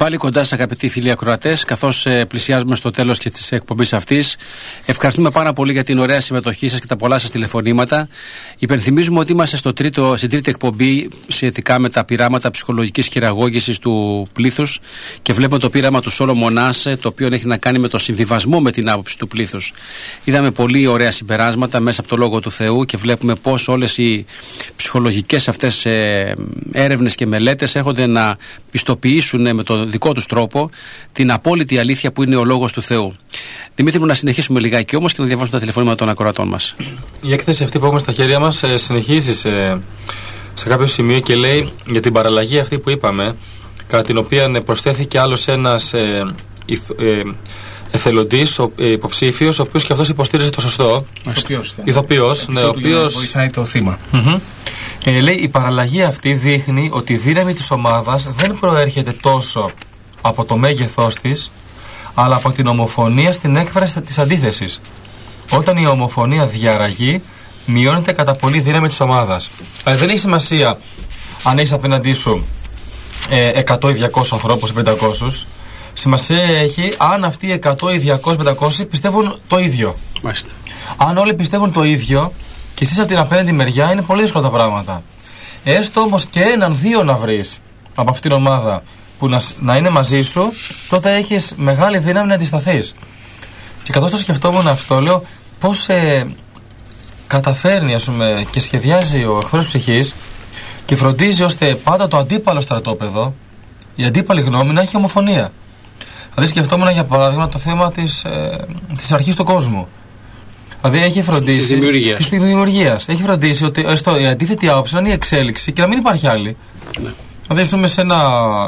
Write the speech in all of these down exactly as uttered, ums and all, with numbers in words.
πάλι κοντά σας, αγαπητοί φίλοι ακροατές, καθώς ε, πλησιάζουμε στο τέλος και της εκπομπής αυτής. Ευχαριστούμε πάρα πολύ για την ωραία συμμετοχή σας και τα πολλά σας τηλεφωνήματα. Υπενθυμίζουμε ότι είμαστε στο τρίτο, στην τρίτη εκπομπή σχετικά με τα πειράματα ψυχολογικής χειραγώγησης του πλήθους και βλέπουμε το πείραμα του Σόλομον Άσε, το οποίο έχει να κάνει με το συμβιβασμό με την άποψη του πλήθους. Είδαμε πολύ ωραία συμπεράσματα μέσα από το Λόγο του Θεού και βλέπουμε πώς όλες οι ψυχολογικές αυτές ε, έρευνες και μελέτες έρχονται να πιστοποιήσουν με τον δικό τους τρόπο την απόλυτη αλήθεια που είναι ο Λόγος του Θεού. Δημήτρη μου, να συνεχίσουμε λιγάκι όμως και να διαβάσουμε τα τηλεφωνήματα των ακροατών μας. Η έκθεση αυτή που έχουμε στα χέρια μας ε, συνεχίζει σε, σε κάποιο σημείο και λέει για την παραλλαγή αυτή που είπαμε, κατά την οποία προσθέθηκε άλλος ένας ε, ηθ, ε, εθελοντής, ο, ε, υποψήφιος, ο οποίος και αυτός υποστήριζε το σωστό. Ηθοποιός. Ηθοποιός, ναι, ο οποίος βοηθάει το θύμα. Mm-hmm. Ε, λέει, η παραλλαγή αυτή δείχνει ότι η δύναμη της ομάδας δεν προέρχεται τόσο από το μέγεθός της, αλλά από την ομοφωνία στην έκφραση της αντίθεσης. Όταν η ομοφωνία διαραγεί, μειώνεται κατά πολύ η δύναμη της ομάδας. Δηλαδή δεν έχει σημασία αν έχεις απέναντί σου ε, εκατό ή διακόσιους ανθρώπους ή πεντακόσιους. Σημασία έχει αν αυτοί οι εκατό ή διακόσιοι πεντακόσιοι πιστεύουν το ίδιο. Μάλιστα. Αν όλοι πιστεύουν το ίδιο και εσείς από την απέναντι μεριά, είναι πολύ δύσκολα τα πράγματα. Έστω όμως και έναν, δύο να βρεις από αυτήν την ομάδα που να, να είναι μαζί σου, τότε έχεις μεγάλη δύναμη να αντισταθείς. Και καθώς το σκεφτόμουν αυτό, λέω πώς ε, καταφέρνει, ας πούμε, και σχεδιάζει ο εχθρός ψυχής και φροντίζει ώστε πάντα το αντίπαλο στρατόπεδο, η αντίπαλη γνώμη, να έχει ομοφωνία. Δηλαδή σκεφτόμουν για παράδειγμα το θέμα της, ε, της αρχής του κόσμου. Δηλαδή έχει φροντίσει. Της δημιουργίας. Της δημιουργίας. Έχει φροντίσει ότι έστω, η αντίθετη άποψη να είναι η εξέλιξη και να μην υπάρχει άλλη. Ναι. Δηλαδή ζούμε σε, ένα,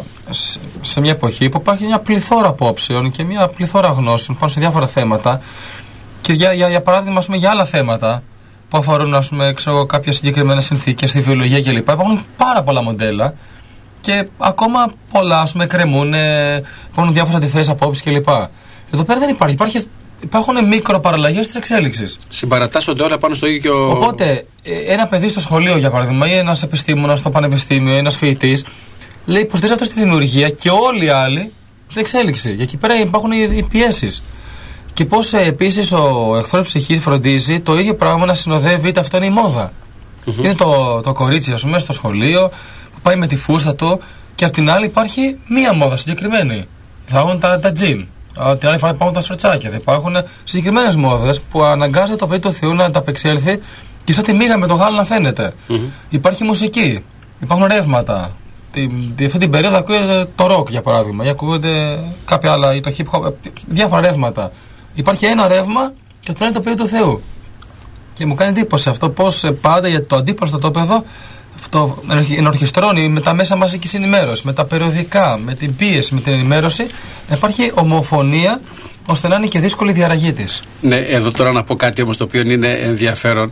σε μια εποχή που υπάρχει μια πληθώρα απόψεων και μια πληθώρα γνώσεων πάνω σε διάφορα θέματα. Και για, για, για παράδειγμα, ας πούμε, για άλλα θέματα που αφορούν, ας πούμε, ξέρω, κάποιες συγκεκριμένες συνθήκες στη βιολογία κλπ. Υπάρχουν πάρα πολλά μοντέλα και ακόμα πολλά, ας πούμε, κρεμούν, υπάρχουν διάφορες αντιθέσεις απόψεις κλπ. Εδώ πέρα δεν υπάρχει. υπάρχει Υπάρχουν μικροπαραλλαγές της εξέλιξης. Συμπαρατάσσονται όλα πάνω στο ίδιο. Οπότε, ένα παιδί στο σχολείο, για παράδειγμα, ή ένας επιστήμονας στο πανεπιστήμιο, ή ένας φοιτητής, λέει υποστηρίζει αυτό στη δημιουργία και όλοι οι άλλοι στην εξέλιξη. Για εκεί πέρα υπάρχουν οι πιέσεις. Και πώς επίσης ο εχθρός ψυχής φροντίζει το ίδιο πράγμα να συνοδεύει, είτε αυτό είναι η μόδα. Mm-hmm. Είναι το, το κορίτσι, ας πούμε, στο σχολείο, που πάει με τη φούστα του, και απ' την άλλη υπάρχει μία μόδα συγκεκριμένη. Θα έχουν τα, τα τζιν. Την άλλη φορά υπάρχουν τα σορτσάκια. Υπάρχουν συγκεκριμένες μόδες που αναγκάζεται το παιδί του Θεού να ανταπεξέλθει και σαν τη μύγα με το γάλα να φαίνεται. Mm-hmm. Υπάρχει μουσική, υπάρχουν ρεύματα. Τη, τη, αυτή την περίοδο ακούγεται το ροκ, για παράδειγμα, ή ακούγεται κάποια άλλα, ή το hip hop, διάφορα ρεύματα. Υπάρχει ένα ρεύμα και αυτό είναι το παιδί του Θεού. Και μου κάνει εντύπωση αυτό, πώς πάντα για το αντίπαλο στο τόπεδο αυτό ενορχιστρώνει με τα μέσα μαζικής ενημέρωσης, με τα περιοδικά, με την πίεση, με την ενημέρωση, να υπάρχει ομοφωνία ώστε να είναι και δύσκολη η διαραγή της. Ναι, εδώ τώρα να πω κάτι όμως το οποίο είναι ενδιαφέρον.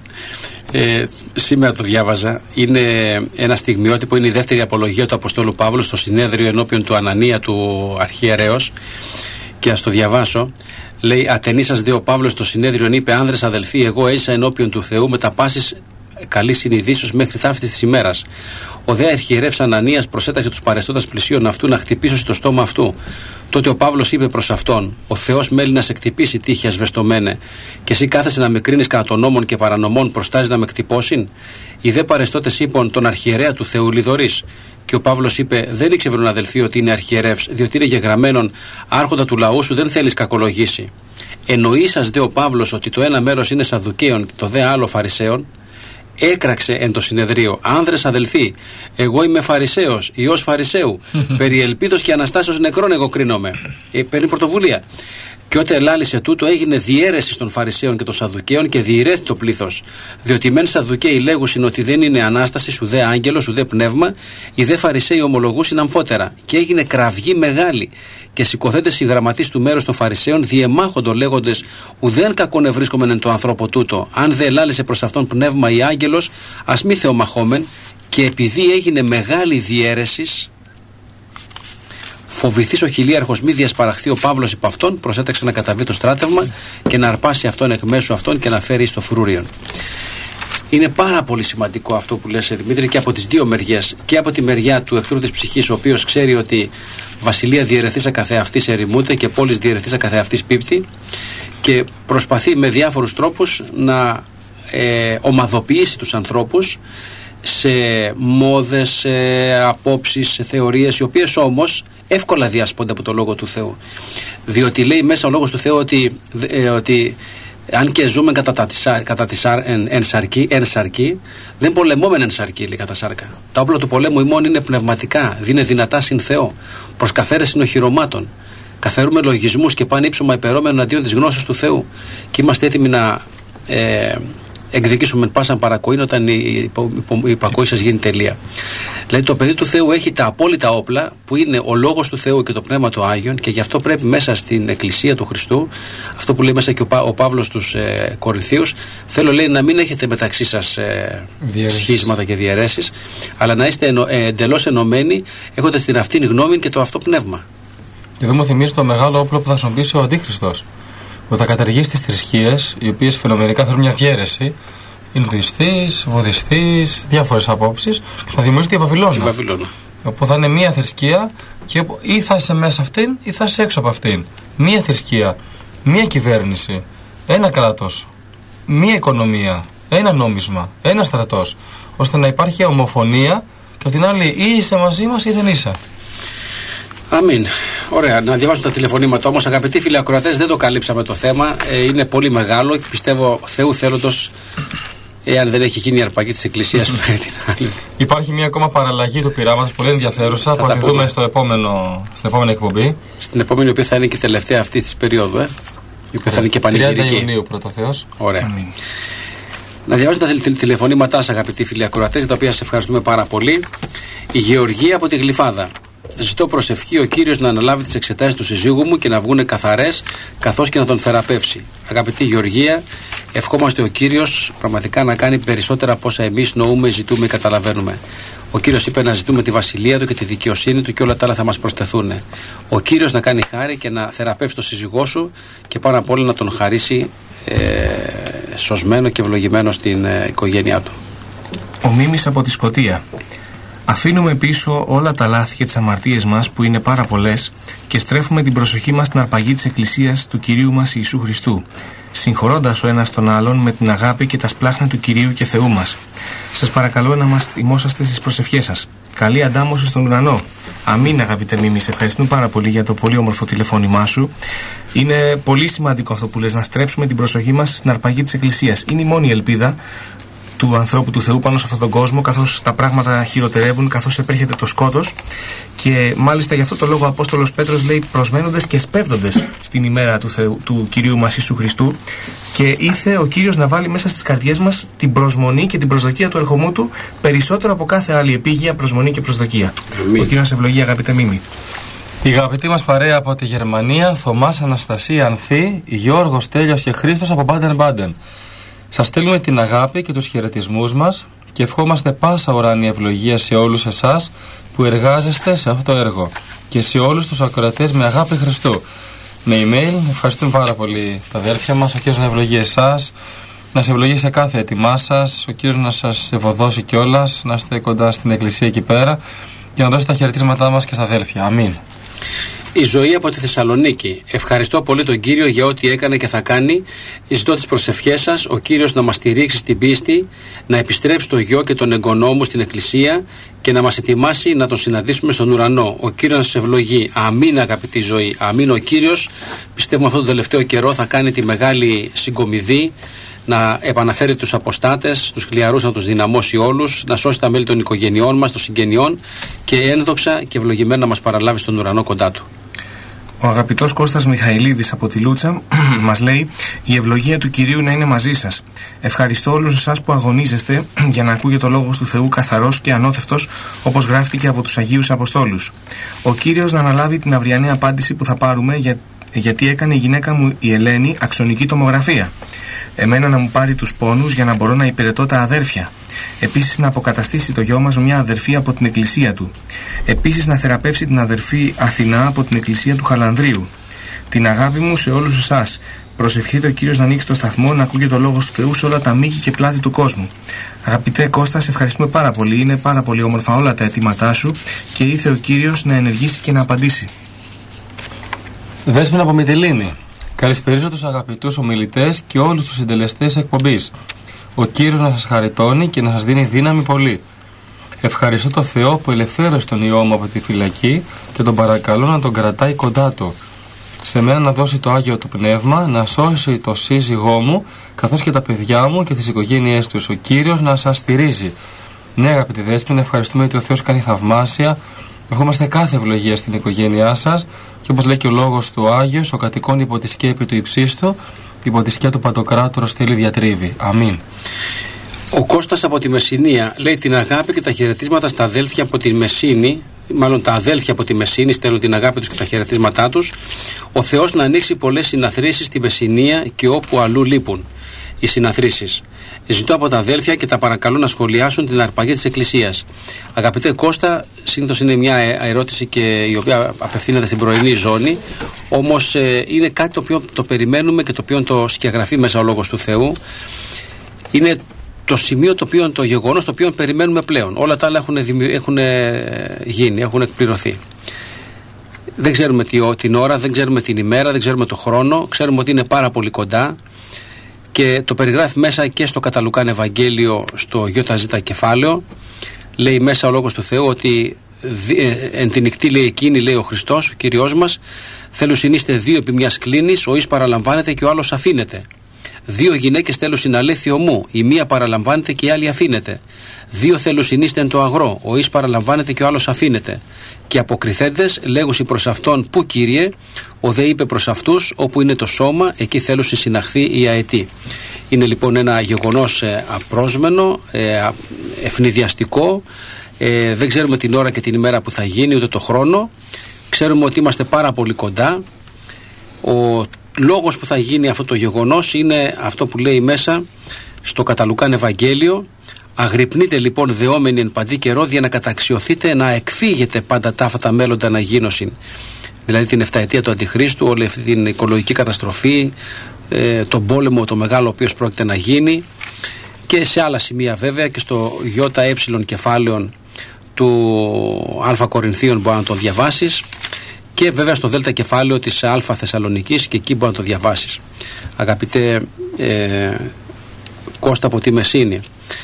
Ε, σήμερα το διάβαζα. Είναι ένα στιγμιότυπο, είναι η δεύτερη απολογία του Αποστόλου Παύλου στο συνέδριο ενώπιον του Ανανία του αρχιερέως. Και ας το διαβάσω. Λέει: Ατενίσας δε ο Παύλος στο συνέδριο είπε: Άνδρες αδελφοί, εγώ έζησα ενώπιον του Θεού με τα πάσης καλή συνειδήσεως μέχρι ταύτης της ημέρας. Ο δε αρχιερεύς Ανανίας προσέταξε τους παρεστώντας πλησίον αυτού να χτυπήσω το στόμα αυτού. Τότε ο Παύλος είπε προς αυτόν: Ο Θεός μέλει να σε χτυπήσει, τύχη ασβεστομένε, και εσύ κάθεσαι να με κρίνεις κατά των νόμων και παρανομών, προστάζει να με χτυπώσιν. Οι δε παρεστώτες είπαν τον αρχιερέα του Θεού λιδωρείς. Και ο Παύλος είπε: Δεν ήξερον αδελφοί ότι είναι αρχιερεύς, διότι είναι γεγραμμένον άρχοντα του λαού σου δεν θέλεις κακολογήσει. Εννοήσας δε ο Παύλος ότι το ένα μέρος είναι Σαδδουκαίων και το δε άλλο Φαρισαίων. Έκραξε εν το συνεδρίο: Άνδρες αδελφοί, εγώ είμαι Φαρισαίος, ιός Φαρισαίου. Περί ελπίδος και αναστάσεως νεκρών εγώ κρίνομαι. Ε, παίρνει πρωτοβουλία. Και όταν ελάλησε τούτο, έγινε διαίρεση των Φαρισαίων και των Σαδδουκαίων και διηρέθη το πλήθος. Διότι μεν Σαδδουκαίοι λέγουσιν ότι δεν είναι ανάσταση, ουδέ άγγελος, ουδέ πνεύμα, οι δε Φαρισαίοι ομολογούσιν αμφότερα. Και έγινε κραυγή μεγάλη. Και σηκωθέντες οι γραμματείς του μέρους των Φαρισαίων διεμάχοντο λέγοντες: Ουδέν κακόν ευρίσκομεν εν το ανθρώπο τούτο. Αν δε ελάλησε προς αυτόν πνεύμα ή άγγελος, ας μη θεομαχόμεν. Και επειδή έγινε μεγάλη διαίρεση, φοβηθείς ο χιλίαρχος μη διασπαραχθεί ο Παύλος υπ' αυτόν, προσέταξε να καταβεί το στράτευμα και να αρπάσει αυτόν εκ μέσου αυτόν και να φέρει στο φρούριον. Είναι πάρα πολύ σημαντικό αυτό που λες, Δημήτρη, και από τις δύο μεριές. Και από τη μεριά του εχθρού της ψυχής, ο οποίος ξέρει ότι βασιλεία διαιρεθήσα καθεαυτής ερημούται και πόλης διαιρεθήσα καθεαυτής πίπτη, και προσπαθεί με διάφορους τρόπους να ε, ομαδοποιήσει τους ανθρώπους σε μόδες, σε απόψεις, σε θεωρίες, οι οποίες όμως εύκολα διασπώνται από το Λόγο του Θεού. Διότι λέει μέσα ο Λόγος του Θεού ότι, ε, ότι αν και ζούμε κατά, τα, κατά τη εν, εν, σαρκή, εν σαρκή, δεν πολεμούμε εν σαρκή, λέει, κατά σάρκα. Τα όπλα του πολέμου ημών είναι πνευματικά, δίνε δυνατά συν Θεό, προς καθαίρεση οχυρωμάτων. Καθαρούμε λογισμούς και πάνε ύψωμα υπερώμενο αντίον της γνώσης του Θεού. Και είμαστε έτοιμοι να ε, εκδικήσουμε πάσαν παρακοήν όταν η υπακοή σας γίνει τελεία. Δηλαδή το παιδί του Θεού έχει τα απόλυτα όπλα που είναι ο Λόγος του Θεού και το Πνεύμα του Άγιον, και γι' αυτό πρέπει μέσα στην Εκκλησία του Χριστού, αυτό που λέει μέσα και ο, Πα, ο Παύλος στους ε, Κορινθίους, θέλω, λέει, να μην έχετε μεταξύ σας ε, σχίσματα και διαιρέσεις, αλλά να είστε ενο, ε, εντελώς ενωμένοι, έχοντας την αυτήν γνώμη και το αυτό πνεύμα. Και εδώ μου θυμίζει το μεγάλο όπλο που θα χρησιμοποιήσει ο Αντίχριστος, που θα καταργήσει τις θρησκείες, οι οποίες φαινομενικά θέλουν μια διαίρεση. Ινδουιστής, Βουδιστής, διάφορες απόψεις, και θα δημιουργήσει τη Βαβυλώνα. Βαβυλώνα. Όπου θα είναι μία θρησκεία, και ή θα είσαι μέσα αυτήν ή θα είσαι έξω από αυτήν. Μία θρησκεία, μία κυβέρνηση, ένα κράτος, μία οικονομία, ένα νόμισμα, ένα στρατός, ώστε να υπάρχει ομοφωνία, και από την άλλη ή είσαι μαζί μας ή δεν είσαι. Αμήν. Ωραία. Να διαβάσουμε τα τηλεφωνήματα όμως. Αγαπητοί φίλοι ακροατές, δεν το καλύψαμε το θέμα. Ε, είναι πολύ μεγάλο και πιστεύω Θεού θέλοντος, εάν δεν έχει γίνει η αρπαγή της Εκκλησίας μέχρι την άλλη. Υπάρχει μια ακόμα παραλλαγή του πειράματος πολύ ενδιαφέρουσα, που θα τη δούμε στο επόμενο, στην επόμενη εκπομπή. Στην επόμενη, η οποία θα είναι και τελευταία αυτή της περίοδου, ε, η οποία θα είναι και πανηγυρική. τριάντα Ιουνίου, πρώτα Θεός. Ωραία. Αμήν. Να διαβάσουμε τα τηλεφωνήματά σας, αγαπητοί φίλοι ακροατές, για τα οποία σας ευχαριστούμε πάρα πολύ. Η Γεωργία από τη Γλυφάδα. Ζητώ προσευχή ο Κύριος να αναλάβει τις εξετάσεις του συζύγου μου και να βγούνε καθαρές, καθώς και να τον θεραπεύσει. Αγαπητή Γεωργία, ευχόμαστε ο Κύριος πραγματικά να κάνει περισσότερα από όσα εμείς νοούμε, ζητούμε, καταλαβαίνουμε. Ο Κύριος είπε να ζητούμε τη βασιλεία του και τη δικαιοσύνη του, και όλα τα άλλα θα μας προσθεθούν. Ο Κύριος να κάνει χάρη και να θεραπεύσει τον σύζυγό σου, και πάνω απ' όλα να τον χαρίσει ε, σωσμένο και ευλογημένο στην ε, οικογένειά του. Ο Μίμης από τη Σκωτία. Αφήνουμε πίσω όλα τα λάθη και τις αμαρτίες μας, που είναι πάρα πολλές, και στρέφουμε την προσοχή μας στην αρπαγή της Εκκλησίας του Κυρίου μας Ιησού Χριστού, συγχωρώντας ο ένας τον άλλον με την αγάπη και τα σπλάχνα του Κυρίου και Θεού μας. Σας παρακαλώ να μας θυμόσαστε στις προσευχές σας. Καλή αντάμωση στον ουρανό. Αμήν, αγαπητέ Μίμη, σε ευχαριστούμε πάρα πολύ για το πολύ όμορφο τηλεφώνημά σου. Είναι πολύ σημαντικό αυτό που λες, να στρέψουμε την προσοχή μας στην αρπαγή της Εκκλησίας. Είναι η μόνη ελπίδα του ανθρώπου του Θεού πάνω σε αυτόν τον κόσμο, καθώς τα πράγματα χειροτερεύουν, καθώς επέρχεται το σκότος. Και μάλιστα γι' αυτό το λόγο ο Απόστολος Πέτρος λέει: προσμένοντες και σπέβδοντες στην ημέρα του, Θεού, του Κυρίου μας Ιησού Χριστού. Και ήρθε ο Κύριος να βάλει μέσα στις καρδιές μας την προσμονή και την προσδοκία του ερχομού του, περισσότερο από κάθε άλλη επίγεια προσμονή και προσδοκία. Αμήν. Ο Κύριος ευλογεί, αγαπητέ Μίμη. Η αγαπητή μας παρέα από τη Γερμανία, Θωμάς, Αναστασία, Ανθή, Γιώργος, Τέλειος και Χρήστος από Μπάντεν Μπάντεν. Σας στέλνουμε την αγάπη και τους χαιρετισμούς μας και ευχόμαστε πάσα ουράνια ευλογία σε όλους εσάς που εργάζεστε σε αυτό το έργο, και σε όλους τους ακροατές με αγάπη Χριστού. Με email, ευχαριστούμε πάρα πολύ τα αδέρφια μας. Ο Κύριος να ευλογεί εσάς, να σε ευλογεί σε κάθε έτοιμά σας, ο Κύριος να σας ευωδώσει κιόλας, να είστε κοντά στην εκκλησία εκεί πέρα και να δώσετε τα χαιρετίσματά μας και στα αδέρφια. Αμήν. Η Ζωή από τη Θεσσαλονίκη. Ευχαριστώ πολύ τον Κύριο για ό,τι έκανε και θα κάνει. Ζητώ τις προσευχές σας, ο Κύριος να μας στηρίξει στην πίστη, να επιστρέψει το γιο και τον εγγονό μου στην Εκκλησία και να μας ετοιμάσει να τον συναντήσουμε στον ουρανό. Ο Κύριος να σας ευλογεί. Αμήν, αγαπητή Ζωή. Αμήν. Ο Κύριος, πιστεύουμε αυτόν τον τελευταίο καιρό, θα κάνει τη μεγάλη συγκομιδή, να επαναφέρει τους αποστάτες, τους χλιαρούς να τους δυναμώσει όλους, να σώσει τα μέλη των οικογενειών μας, των συγγενειών, και ένδοξα και ευλογημένα να μας παραλάβει στον ουρανό κοντά του. Ο αγαπητός Κώστας Μιχαηλίδης από τη Λούτσα μας λέει: η ευλογία του Κυρίου να είναι μαζί σας. Ευχαριστώ όλους εσάς που αγωνίζεστε για να ακούγεται ο λόγος του Θεού καθαρός και ανώθευτος, όπως γράφτηκε από τους Αγίους Αποστόλους. Ο Κύριος να αναλάβει την αυριανή απάντηση που θα πάρουμε, για, γιατί έκανε η γυναίκα μου η Ελένη αξονική τομογραφία. Εμένα να μου πάρει τους πόνους για να μπορώ να υπηρετώ τα αδέρφια. Επίσης να αποκαταστήσει το γιο μας με μια αδερφή από την εκκλησία του. Επίσης να θεραπεύσει την αδερφή Αθηνά από την εκκλησία του Χαλανδρίου. Την αγάπη μου σε όλους εσάς. Προσευχηθείτε ο Κύριος να ανοίξει το σταθμό, να ακούγεται ο λόγος του Θεού σε όλα τα μήκη και πλάτη του κόσμου. Αγαπητέ Κώστα, σε ευχαριστούμε πάρα πολύ. Είναι πάρα πολύ όμορφα όλα τα αιτήματά σου και ήθε ο Κύριος να ενεργήσει και να απαντήσει. Δέσποινα από Μυτιλήνη. Καλησπέριζω τους αγαπητούς ομιλητές και όλους τους συντελεστές εκπομπής. Ο Κύριος να σας χαριτώνει και να σας δίνει δύναμη πολύ. Ευχαριστώ το Θεό που ελευθέρωσε τον ιό μου από τη φυλακή και τον παρακαλώ να τον κρατάει κοντά του. Σε μένα να δώσει το Άγιο του Πνεύμα, να σώσει το σύζυγό μου, καθώς και τα παιδιά μου και τις οικογένειές τους. Ο Κύριος να σας στηρίζει. Ναι, αγαπητή Δέσποινα, ευχαριστούμε ότι ο Θεός κάνει θαυμάσια. Ευχόμαστε κάθε ευλογία στην οικογένειά σας και όπως λέει και ο λόγος του Άγιος, ο κατοικών υπό τη σκέπη του υψίστου, υπό τη σκιά του Παντοκράτορος στέλνει διατρίβει. Αμήν. Ο Κώστας από τη Μεσσηνία λέει την αγάπη και τα χαιρετίσματα στα αδέλφια από τη Μεσσήνη. Μάλλον τα αδέλφια από τη Μεσσήνη στέλνουν την αγάπη τους και τα χαιρετίσματά τους. Ο Θεός να ανοίξει πολλές συναθρήσεις στη Μεσσηνία και όπου αλλού λείπουν οι συναθρήσεις. Ζητώ από τα αδέλφια και τα παρακαλώ να σχολιάσουν την αρπαγή της Εκκλησίας. Αγαπητέ Κώστα, συνήθως είναι μια ερώτηση και η οποία απευθύνεται στην πρωινή ζώνη, όμως ε, είναι κάτι το οποίο το περιμένουμε και το οποίο το σκιαγραφεί μέσα ο Λόγος του Θεού. Είναι το σημείο, το, οποίο, το γεγονός το οποίο περιμένουμε πλέον. Όλα τα άλλα έχουν, έχουν γίνει, έχουν εκπληρωθεί. Δεν ξέρουμε την ώρα, δεν ξέρουμε την ημέρα, δεν ξέρουμε το χρόνο. Ξέρουμε ότι είναι πάρα πολύ κοντά και το περιγράφει μέσα και στο κατά Λουκάν Ευαγγέλιο στο ΙΖ κεφάλαιο. Λέει μέσα ο Λόγος του Θεού ότι εν τη νυχτή, λέει εκείνη, λέει ο Χριστός, ο Κύριος μας, θέλουν συνείστε δύο επί μιας κλίνης, ο εις παραλαμβάνεται και ο άλλος αφήνεται. Δύο γυναίκες θέλουν συναλέθιο μου, η μία παραλαμβάνεται και η άλλη αφήνεται. Δύο θέλουν συνείστε εν το αγρό, ο εις παραλαμβάνεται και ο άλλος αφήνεται. Και αποκριθέντες λέγουσι προς αυτόν, πού Κύριε, ο δε είπε προς αυτούς, όπου είναι το σώμα, εκεί θέλουν συναχθεί η αετή. Είναι λοιπόν ένα γεγονός ε, απρόσμενο, ε, ευνηδιαστικό. Ε, δεν ξέρουμε την ώρα και την ημέρα που θα γίνει, ούτε το χρόνο. Ξέρουμε ότι είμαστε πάρα πολύ κοντά. Ο λόγος που θα γίνει αυτό το γεγονός είναι αυτό που λέει μέσα στο κατά Λουκάν Ευαγγέλιο. Αγρυπνείτε λοιπόν δεόμενοι εν παντή καιρό, για να καταξιωθείτε να εκφύγετε πάντα τα αυτά μέλλοντα να γίνωσιν. Δηλαδή την εφταετία του Αντιχρίστου, όλη αυτή την οικολογική καταστροφή, ε, τον πόλεμο το μεγάλο ο οποίος πρόκειται να γίνει, και σε άλλα σημεία βέβαια και στο ΙΕ κεφάλαιον του Α Κορινθίων μπορεί να το διαβάσεις, και βέβαια στο Δ κεφάλαιο της Α Θεσσαλονικής, και εκεί μπορεί να το διαβάσεις. Αγαπητέ ε, Κώστα από τη Μεσσήνη,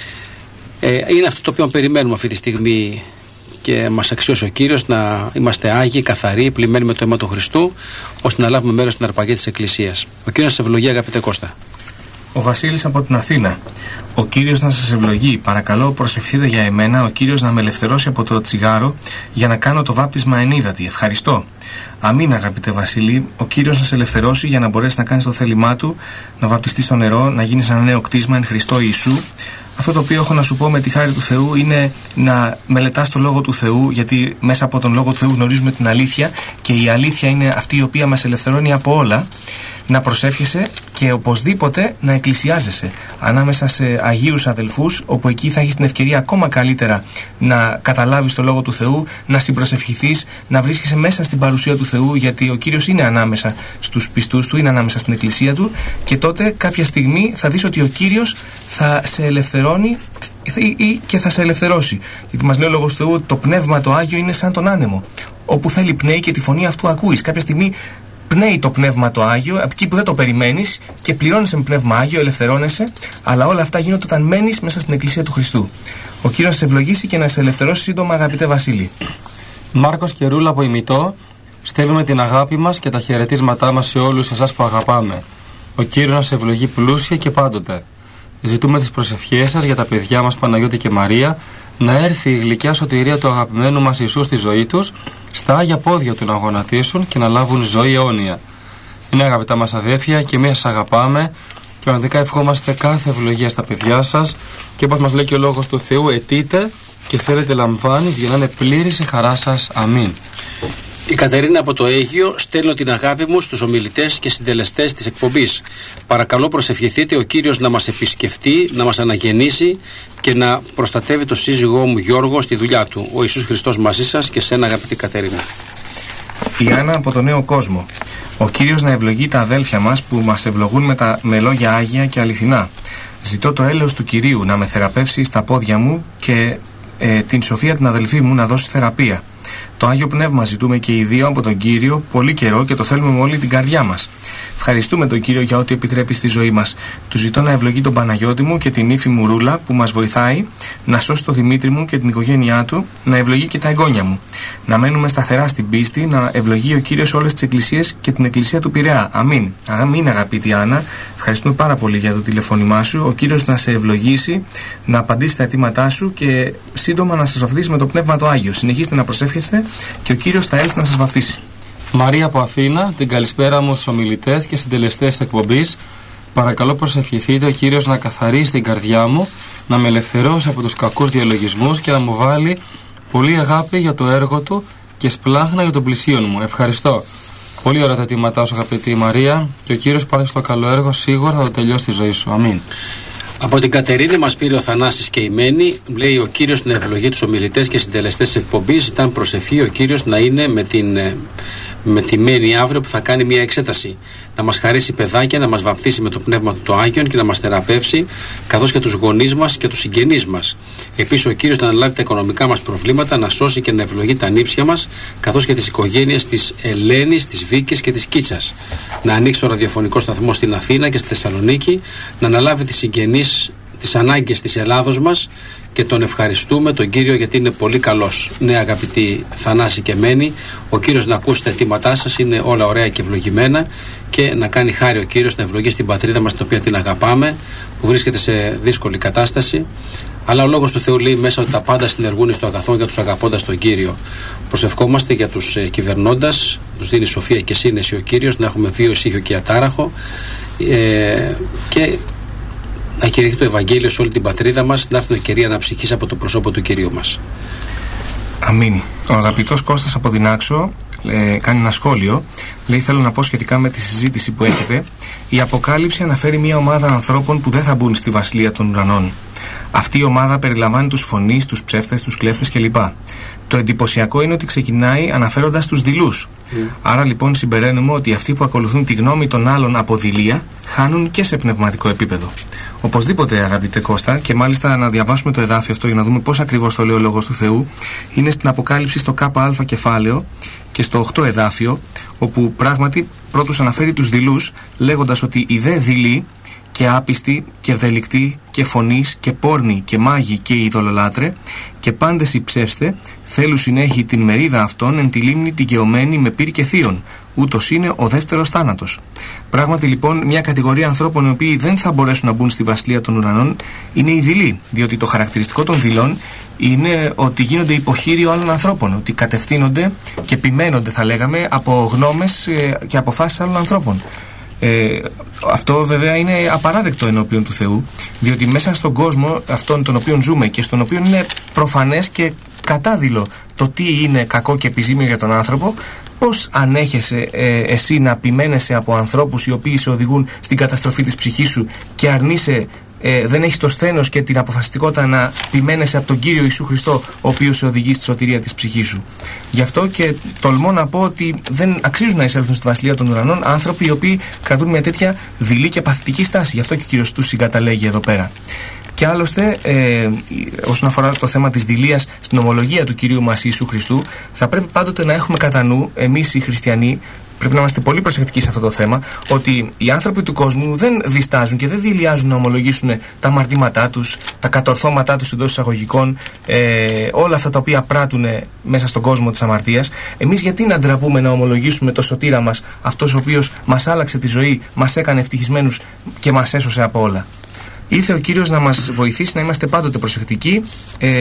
ε, είναι αυτό το οποίο περιμένουμε αυτή τη στιγμή και μας αξιώσει ο Κύριος να είμαστε άγιοι, καθαροί, πλημμένοι με το αίμα του Χριστού, ώστε να λάβουμε μέρος στην αρπαγή της Εκκλησίας. Ο Κύριος σας ευλογεί, αγαπητέ Κώστα. Ο Βασίλης από την Αθήνα. Ο Κύριος να σας ευλογεί. Παρακαλώ, προσευχηθείτε για εμένα, ο Κύριος να με ελευθερώσει από το τσιγάρο για να κάνω το βάπτισμα ενίδατη. Ευχαριστώ. Αμήν, αγαπητέ Βασίλη. Ο Κύριος να σε ελευθερώσει για να μπορέσει να κάνεις το θέλημά του, να βαπτιστείς στο νερό, να γίνεις ένα νέο κτίσμα εν Χριστώ Ιησού. Αυτό το οποίο έχω να σου πω με τη χάρη του Θεού είναι να μελετάς το Λόγο του Θεού, γιατί μέσα από τον Λόγο του Θεού γνωρίζουμε την αλήθεια και η αλήθεια είναι αυτή η οποία μας ελευθερώνει από όλα. Να προσεύχεσαι και οπωσδήποτε να εκκλησιάζεσαι ανάμεσα σε αγίους αδελφούς, όπου εκεί θα έχεις την ευκαιρία ακόμα καλύτερα να καταλάβεις το Λόγο του Θεού, να συμπροσευχηθείς, να βρίσκεσαι μέσα στην παρουσία του Θεού, γιατί ο Κύριος είναι ανάμεσα στους πιστούς του, είναι ανάμεσα στην εκκλησία του, και τότε κάποια στιγμή θα δεις ότι ο Κύριος θα σε ελευθερώνει ή και θα σε ελευθερώσει. Γιατί μας λέει ο Λόγος του Θεού, το Πνεύμα το Άγιο είναι σαν τον άνεμο. Όπου θέλει πνέει και τη φωνή αυτού ακούεις. Κάποια στιγμή πνέει το Πνεύμα το Άγιο, από εκεί που δεν το περιμένεις, και πληρώνεσαι με Πνεύμα Άγιο, ελευθερώνεσαι, αλλά όλα αυτά γίνονται όταν μένεις μέσα στην Εκκλησία του Χριστού. Ο Κύριος σε ευλογήσει και να σε ελευθερώσει σύντομα, αγαπητέ Βασίλη. Μάρκος και Ρούλα από Ημιτό, στέλνουμε την αγάπη μας και τα χαιρετίσματά μας σε όλους εσάς που αγαπάμε. Ο Κύριος να σε ευλογεί πλούσια και πάντοτε. Ζητούμε τις προσευχές σας για τα παιδιά μας Παναγιώτη και Μαρία, να έρθει η γλυκιά σωτηρία του αγαπημένου μας Ιησού στη ζωή τους, στα άγια πόδια του να γονατίσουν και να λάβουν ζωή αιώνια. Είναι αγαπητά μας αδέρφια και εμείς σας αγαπάμε και πραγματικά ευχόμαστε κάθε ευλογία στα παιδιά σας, και όπως μας λέει και ο Λόγος του Θεού, αιτείτε και θέλετε λαμβάνεις για να είναι πλήρης η χαρά σας. Αμήν. Η Κατερίνα από το Αίγυο, στέλνω την αγάπη μου στους ομιλητές και συντελεστές της εκπομπής. Παρακαλώ προσευχηθείτε ο Κύριος να μας επισκεφτεί, να μας αναγεννήσει και να προστατεύει το σύζυγό μου Γιώργο στη δουλειά του. Ο Ιησούς Χριστός μαζί σας και σένα, αγαπητή Κατερίνα. Η Άννα από το Νέο Κόσμο. Ο Κύριος να ευλογεί τα αδέλφια μας που μας ευλογούν με, τα, με λόγια άγια και αληθινά. Ζητώ το έλεος του Κυρίου να με θεραπεύσει στα πόδια μου και ε, την Σοφία την αδελφή μου να δώσει θεραπεία. Το Άγιο Πνεύμα ζητούμε και οι δύο από τον Κύριο πολύ καιρό και το θέλουμε με όλη την καρδιά μας. Ευχαριστούμε τον Κύριο για ό,τι επιτρέπει στη ζωή μας. Του ζητώ να ευλογεί τον Παναγιώτη μου και την ύφη μου Ρούλα που μας βοηθάει, να σώσει τον Δημήτρη μου και την οικογένειά του, να ευλογεί και τα εγγόνια μου. Να μένουμε σταθερά στην πίστη, να ευλογεί ο Κύριος όλες τις εκκλησίες και την εκκλησία του Πειραιά. Αμήν. Αμήν, αγαπητή Άννα. Ευχαριστούμε πάρα πολύ για το τηλεφώνημά σου. Ο Κύριος να σε ευλογήσει, να απαντήσει τα αιτήματά σου και σύντομα να σας βαφτίσει με το Πνεύμα το Άγιο. Συνεχίστε να προσεύχεστε και ο Κύριος θα έλθει να σας βαφτίσει. Μαρία από Αθήνα, την καλησπέρα μου στους ομιλητές και συντελεστές της εκπομπής. Παρακαλώ προσευχηθείτε ο Κύριος να καθαρίσει την καρδιά μου, να με ελευθερώσει από τους κακούς διαλογισμούς και να μου βάλει πολύ αγάπη για το έργο του και σπλάχνα για τον πλησίον μου. Ευχαριστώ. Πολύ ωραία τα αιτήματά σου, αγαπητή Μαρία, και ο Κύριος πάρει στο καλό έργο, σίγουρα θα το τελειώσει τη ζωή σου. Αμήν. Από την Κατερίνη μας πήρε ο Θανάσης και η Μένη. Λέει ο Κύριος να ευλογεί τους ομιλητές και συντελεστές της εκπομπής. Ήταν προσευχή ο Κύριος να είναι με την, με τη Μένη αύριο που θα κάνει μια εξέταση. Να μας χαρίσει παιδάκια, να μας βαπτίσει με το Πνεύμα του το Άγιον και να μας θεραπεύσει, καθώς και τους γονείς μας και τους συγγενείς μας. Επίσης ο Κύριος να αναλάβει τα οικονομικά μας προβλήματα, να σώσει και να ευλογεί τα νύψια μας, καθώς και τις οικογένειες της Ελένης, της Βίκης και της Κίτσας. Να ανοίξει το ραδιοφωνικό σταθμό στην Αθήνα και στη Θεσσαλονίκη, να αναλάβει τις συγγενείς, τις ανάγκες της Ελλάδος μας και τον ευχαριστούμε τον Κύριο γιατί είναι πολύ καλός. Ναι, αγαπητοί Θανάση και Μένη, ο Κύριος να ακούσει τα αιτήματά σας, είναι όλα ωραία και ευλογημένα, και να κάνει χάρη ο Κύριος να ευλογήσει την πατρίδα μας την οποία την αγαπάμε, που βρίσκεται σε δύσκολη κατάσταση. Αλλά ο λόγος του Θεού λέει μέσα ότι τα πάντα συνεργούν στο αγαθό για τους αγαπώντας τον Κύριο. Προσευχόμαστε για τους ε, κυβερνώντας, τους δίνει σοφία και σύνεση ο Κύριος, να έχουμε βίο, ησύχιο και ατάραχο, ε, και να κηρυχθεί το Ευαγγέλιο σε όλη την πατρίδα μας, να έρθουν ευκαιρία να ψυχήσει από το προσώπο του Κυρίου μας. Αμήν. Ο αγαπητός Κώστας από την Άξο ε, κάνει ένα σχόλιο. Λέει: θέλω να πω σχετικά με τη συζήτηση που έχετε. Η Αποκάλυψη αναφέρει μια ομάδα ανθρώπων που δεν θα μπουν στη βασιλεία των ουρανών. Αυτή η ομάδα περιλαμβάνει τους φωνείς, τους ψεύτες, τους κλέφτες κλπ. Το εντυπωσιακό είναι ότι ξεκινάει αναφέροντας τους δειλούς. Mm. Άρα λοιπόν συμπεραίνουμε ότι αυτοί που ακολουθούν τη γνώμη των άλλων από δειλία χάνουν και σε πνευματικό επίπεδο. Οπωσδήποτε, αγαπητέ Κώστα, και μάλιστα να διαβάσουμε το εδάφιο αυτό για να δούμε πώς ακριβώς το λέει ο Λόγος του Θεού. Είναι στην Αποκάλυψη στο ΚΑ κεφάλαιο και στο οκτώ εδάφιο, όπου πράγματι πρώτους αναφέρει τους δειλούς, λέγοντας ότι οι δε δειλοί και άπιστοι και ευδελικτοί και φωνείς και πόρνοι και μάγοι και ειδωλολάτρε και πάντες οι ψεύστε θέλουν συνέχει την μερίδα αυτών εν τη λίμνη την γεωμένη με πύρ και θείον. Ούτως είναι ο δεύτερος θάνατος. Πράγματι λοιπόν μια κατηγορία ανθρώπων οι οποίοι δεν θα μπορέσουν να μπουν στη βασιλεία των ουρανών είναι οι δειλοί, διότι το χαρακτηριστικό των δειλών είναι ότι γίνονται υποχείριο άλλων ανθρώπων, ότι κατευθύνονται και επιμένονται, θα λέγαμε, από γνώμες και αποφάσεις άλλων ανθρώπων. Ε, αυτό βέβαια είναι απαράδεκτο ενώπιον του Θεού, διότι μέσα στον κόσμο αυτόν τον οποίο ζούμε και στον οποίο είναι προφανές και κατάδειλο το τι είναι κακό και επιζήμιο για τον άνθρωπο, πώς ανέχεσαι ε, εσύ να επιμένεσαι από ανθρώπους οι οποίοι σε οδηγούν στην καταστροφή της ψυχής σου και αρνείσαι, ε, δεν έχεις το σθένος και την αποφασιστικότητα να επιμένεσαι από τον Κύριο Ιησού Χριστό, ο οποίος σε οδηγεί στη σωτηρία της ψυχής σου. Γι' αυτό και τολμώ να πω ότι δεν αξίζουν να εισέλθουν στη βασιλεία των ουρανών άνθρωποι οι οποίοι κρατούν μια τέτοια δειλή και παθητική στάση. Γι' αυτό και ο Κύριος τους συγκαταλέγει εδώ πέρα. Και άλλωστε, ε, όσον αφορά το θέμα της δειλίας στην ομολογία του Κυρίου μας Ιησού Χριστού, θα πρέπει πάντοτε να έχουμε κατά νου, εμείς οι χριστιανοί, πρέπει να είμαστε πολύ προσεκτικοί σε αυτό το θέμα, ότι οι άνθρωποι του κόσμου δεν διστάζουν και δεν δειλιάζουν να ομολογήσουν τα αμαρτήματά τους, τα κατορθώματά τους εντός εισαγωγικών, ε, όλα αυτά τα οποία πράττουν μέσα στον κόσμο της αμαρτίας. Εμείς γιατί να ντραπούμε να ομολογήσουμε το σωτήρα μας, αυτός ο οποίος μας άλλαξε τη ζωή, μας έκανε ευτυχισμένους και μας έσωσε από όλα. Ήρθε ο Κύριος να μας βοηθήσει να είμαστε πάντοτε προσεκτικοί ε,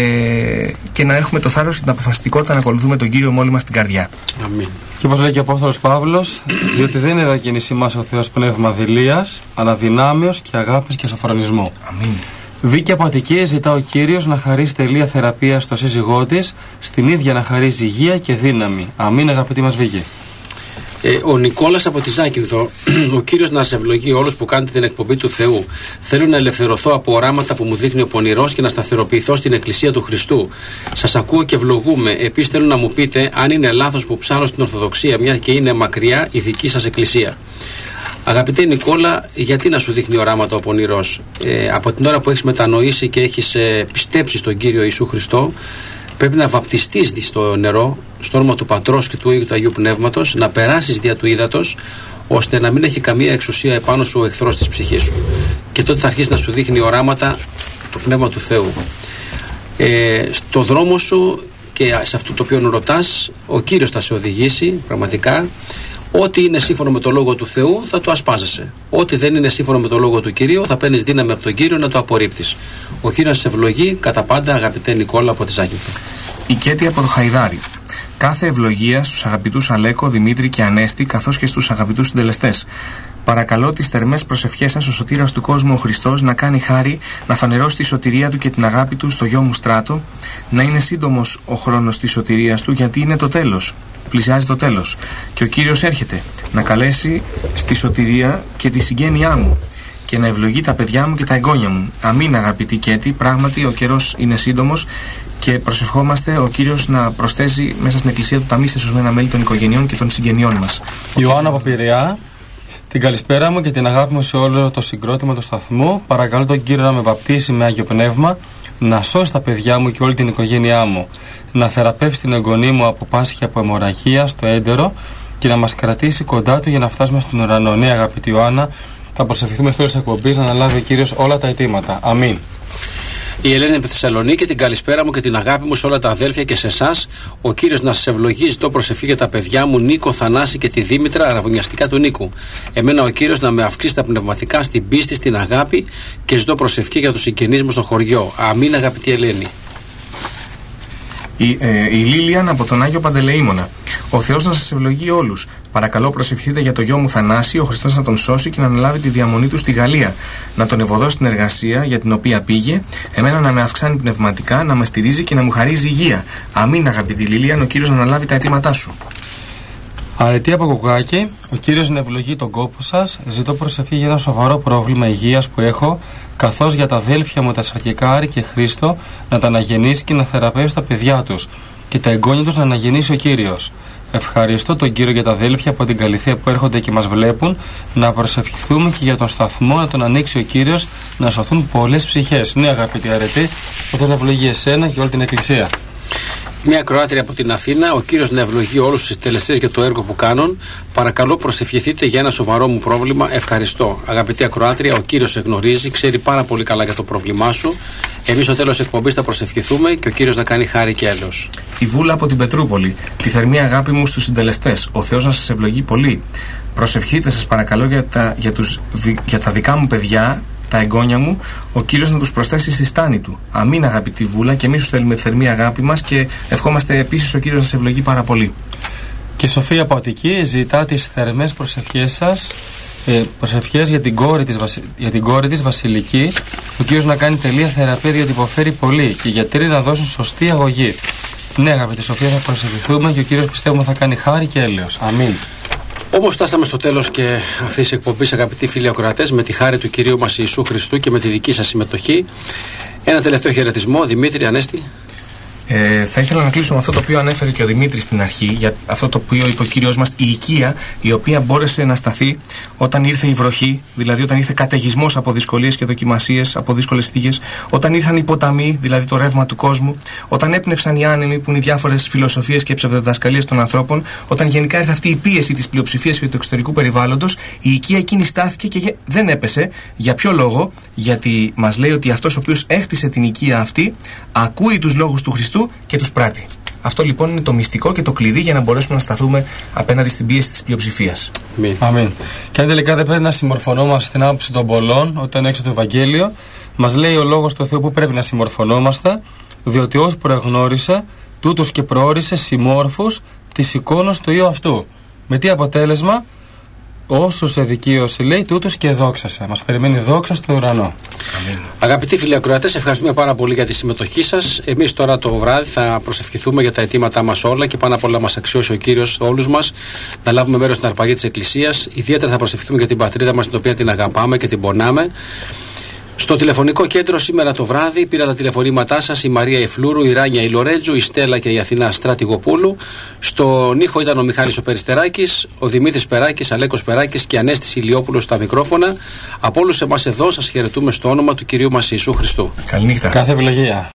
και να έχουμε το θάρρος και την αποφασιστικότητα να ακολουθούμε τον Κύριο με όλη μας την καρδιά. Αμήν. Και όπως λέει και ο Απόστολος Παύλος, διότι δεν είναι δακίνησή μας ο Θεός πνεύμα δειλίας, αλλά δυνάμεως και αγάπης και σοφρονισμού. Αμήν. Βίκη από Αττική ζητά ο Κύριος να χαρίσει τελεία θεραπεία στο σύζυγό της, στην ίδια να χαρίσει υγεία και δύναμη. Αμήν, αγαπητή μας Βίκη. Ε, ο Νικόλας από τη Ζάκυνθο. Ο Κύριος να σε ευλογεί όλους που κάνετε την εκπομπή του Θεού. Θέλω να ελευθερωθώ από οράματα που μου δείχνει ο πονηρός και να σταθεροποιηθώ στην Εκκλησία του Χριστού. Σας ακούω και ευλογούμε. Επίσης θέλω να μου πείτε αν είναι λάθος που ψάλω στην Ορθοδοξία, μια και είναι μακριά η δική σας Εκκλησία. Αγαπητέ Νικόλα, γιατί να σου δείχνει οράματα ο πονηρός? Ε, από την ώρα που έχεις μετανοήσει και έχεις ε, πιστέψει στον Κύριο Ιησού Χριστό, πρέπει να βαπτιστείς στο νερό, στο όνομα του Πατρός και του Υιού του Αγίου Πνεύματος, να περάσεις δια του ύδατος, ώστε να μην έχει καμία εξουσία επάνω σου ο εχθρός της ψυχής σου. Και τότε θα αρχίσει να σου δείχνει οράματα το Πνεύμα του Θεού. Ε, στο δρόμο σου και σε αυτό το οποίο ρωτάς, ο Κύριος θα σε οδηγήσει πραγματικά. Ό,τι είναι σύμφωνο με το Λόγο του Θεού θα το ασπάζεσαι. Ό,τι δεν είναι σύμφωνο με το Λόγο του Κυρίου θα παίρνεις δύναμη από τον Κύριο να το απορρίπτεις. Ο Κύριος σε ευλογεί κατά πάντα, αγαπητέ Νικόλα από τη Ζάκυνθο. Η Κέτη από το Χαϊδάρι. Κάθε ευλογία στους αγαπητούς Αλέκο, Δημήτρη και Ανέστη, καθώς και στους αγαπητούς συντελεστές. Παρακαλώ τις θερμές προσευχές σας ο σωτήρας του κόσμου ο Χριστός να κάνει χάρη, να φανερώσει τη σωτηρία του και την αγάπη του στο γιο μου Στράτο, να είναι σύντομος ο χρόνος της σωτηρίας του, γιατί είναι το τέλος. Πλησιάζει το τέλος και ο Κύριος έρχεται να καλέσει στη σωτηρία και τη συγγένειά μου και να ευλογεί τα παιδιά μου και τα εγγόνια μου. Αμήν, αγαπητή Κέτη, πράγματι ο καιρός είναι σύντομος και προσευχόμαστε ο Κύριος να προσθέσει μέσα στην Εκκλησία του τα μη σεσωσμένα μέλη των οικογενειών και των συγγενειών μας. Ιωάννα από Πειραιά. Την καλησπέρα μου και την αγάπη μου σε όλο το συγκρότημα του σταθμού. Παρακαλώ τον Κύριο να με βαπτίσει με Άγιο Πνεύμα, να σώσει τα παιδιά μου και όλη την οικογένειά μου, να θεραπεύσει την εγγονή μου από πάσχη από αιμορραγία στο έντερο και να μας κρατήσει κοντά του για να φτάσουμε στον ουρανό. Ναι, αγαπητή Ιωάννα, θα προσευχηθούμε στο τέλος της εκπομπής να αναλάβει ο Κύριος όλα τα αιτήματα. Αμήν. Η Ελένη από Θεσσαλονίκη, την καλησπέρα μου και την αγάπη μου σε όλα τα αδέλφια και σε εσάς. Ο Κύριος να σας ευλογεί. Ζητώ προσευχή για τα παιδιά μου Νίκο, Θανάση και τη Δήμητρα, αραβωνιαστικά του Νίκου. Εμένα ο Κύριος να με αυξήσει τα πνευματικά στην πίστη, στην αγάπη και ζητώ προσευχή για τους συγγενείς μου στο χωριό. Αμήν, αγαπητή Ελένη. Η, ε, η Λίλιαν από τον Άγιο Παντελεήμονα. Ο Θεός να σας ευλογεί όλους. Παρακαλώ προσευχηθείτε για το γιο μου Θανάση, ο Χριστός να τον σώσει και να αναλάβει τη διαμονή του στη Γαλλία. Να τον ευωδώσει στην εργασία για την οποία πήγε. Εμένα να με αυξάνει πνευματικά, να με στηρίζει και να μου χαρίζει υγεία. Αμήν, αγαπητή Λίλιαν, ο Κύριος να αναλάβει τα αιτήματά σου. Αρετή από Κουκάκι, ο Κύριος να ευλογεί τον κόπο σας. Ζητώ προσευχή για ένα σοβαρό πρόβλημα υγείας που έχω, καθώς για τα αδέλφια μου τα Σαρκικάρη και Χρήστο να τα αναγεννήσει και να θεραπεύσει τα παιδιά τους και τα εγγόνια τους να αναγεννήσει ο Κύριος. Ευχαριστώ τον Κύριο για τα αδέλφια από την Καλυθία που έρχονται και μας βλέπουν. Να προσευχηθούμε και για τον σταθμό να τον ανοίξει ο Κύριος, να σωθούν πολλές ψυχές. Ναι, αγαπητή Αρετή, θέλω να ευλογεί εσένα και όλη την Εκκλησία. Μια Κροάτρια από την Αθήνα, ο Κύριος να ευλογεί όλους τους τελεστές για το έργο που κάνουν. Παρακαλώ προσευχηθείτε για ένα σοβαρό μου πρόβλημα. Ευχαριστώ. Αγαπητή Ακροάτρια, ο Κύριος σε γνωρίζει, ξέρει πάρα πολύ καλά για το πρόβλημά σου. Εμείς στο τέλος της εκπομπής θα προσευχηθούμε και ο Κύριος να κάνει χάρη και έλεος. Η Βούλα από την Πετρούπολη. Τη θερμή αγάπη μου στους συντελεστές. Ο Θεός να σας ευλογεί πολύ. Προσευχείτε σας παρακαλώ για τα, για τους, για τα δικά μου παιδιά, τα εγγόνια μου, ο Κύριος να τους προσθέσει στη στάνη του. Αμήν, αγαπητή Βούλα, και εμείς σου στέλνουμε τη θερμή αγάπη μας και ευχόμαστε επίσης ο Κύριος να σας ευλογεί πάρα πολύ. Και η Σοφία από Αττική ζητά τις θερμές προσευχές σας, ε, προσευχές για την, κόρη της, για την κόρη της Βασιλική, ο Κύριος να κάνει τελεία θεραπεία γιατί υποφέρει πολύ και οι γιατροί να δώσουν σωστή αγωγή. Ναι, αγαπητή Σοφία, θα προσευχηθούμε και ο Κύριος πιστεύουμε θα κάνει χάρη και έλεος. Αμήν. Όμως φτάσαμε στο τέλος και αυτής της εκπομπής, αγαπητοί φίλοι ακροατές, με τη χάρη του Κυρίου μας Ιησού Χριστού και με τη δική σας συμμετοχή. Ένα τελευταίο χαιρετισμό, Δημήτρη, Ανέστη. Ε, θα ήθελα να κλείσω με αυτό το οποίο ανέφερε και ο Δημήτρης στην αρχή, για αυτό το οποίο είπε ο Κύριος μας, η οικία η οποία μπόρεσε να σταθεί όταν ήρθε η βροχή, δηλαδή όταν ήρθε καταιγισμός από δυσκολίες και δοκιμασίες, από δύσκολες στιγές, όταν ήρθαν οι ποταμοί, δηλαδή το ρεύμα του κόσμου, όταν έπνευσαν οι άνεμοι που είναι οι διάφορες φιλοσοφίες και ψευδοδιδασκαλίες των ανθρώπων, όταν γενικά ήρθε αυτή η πίεση της πλειοψηφίας και του εξωτερικού περιβάλλοντος, η οικία εκείνη στάθηκε και δεν έπεσε. Για ποιο λόγο? Γιατί μας λέει ότι αυτός ο οποίος έχτισε την οικία αυτή ακούει τους λόγους του Χριστού και τους πράττει. Αυτό λοιπόν είναι το μυστικό και το κλειδί για να μπορέσουμε να σταθούμε απέναντι στην πίεση της πλειοψηφίας. Αμήν. Και αν τελικά δεν πρέπει να συμμορφωνόμαστε στην άποψη των πολλών όταν έξω το Ευαγγέλιο, μας λέει ο λόγος του Θεού που πρέπει να συμμορφωνόμαστε, διότι όσοι προεγνώρισε, τούτους και προόρισε συμμόρφους της εικόνος του Υιού αυτού. Με τι αποτέλεσμα? όσο σε δικαίωσε, λέει, τούτος και δόξασε. Μας περιμένει δόξα στο ουρανό. Αμήν. Αγαπητοί φίλοι ακροατές, ευχαριστούμε πάρα πολύ για τη συμμετοχή σας. Εμείς τώρα το βράδυ θα προσευχηθούμε για τα αιτήματά μας όλα και πάνω απ' όλα μας αξιώσει ο Κύριος όλους μας να λάβουμε μέρος στην αρπαγή της Εκκλησίας. Ιδιαίτερα θα προσευχηθούμε για την πατρίδα μας, την οποία την αγαπάμε και την πονάμε. Στο τηλεφωνικό κέντρο σήμερα το βράδυ πήρα τα τηλεφωνήματά σας η Μαρία Εφλούρου, η Ράνια η Λορέτζου, η Στέλλα και η Αθηνά Στρατηγοπούλου. Στον ήχο ήταν ο Μιχάλης ο Περιστεράκης, ο Δημήτρης Περάκης, Αλέκος Περάκης και Ανέστης Ηλιόπουλος στα μικρόφωνα. Από όλους εμάς εδώ σας χαιρετούμε στο όνομα του Κυρίου μας Ιησού Χριστού. Καληνύχτα. Κάθε ευλογία.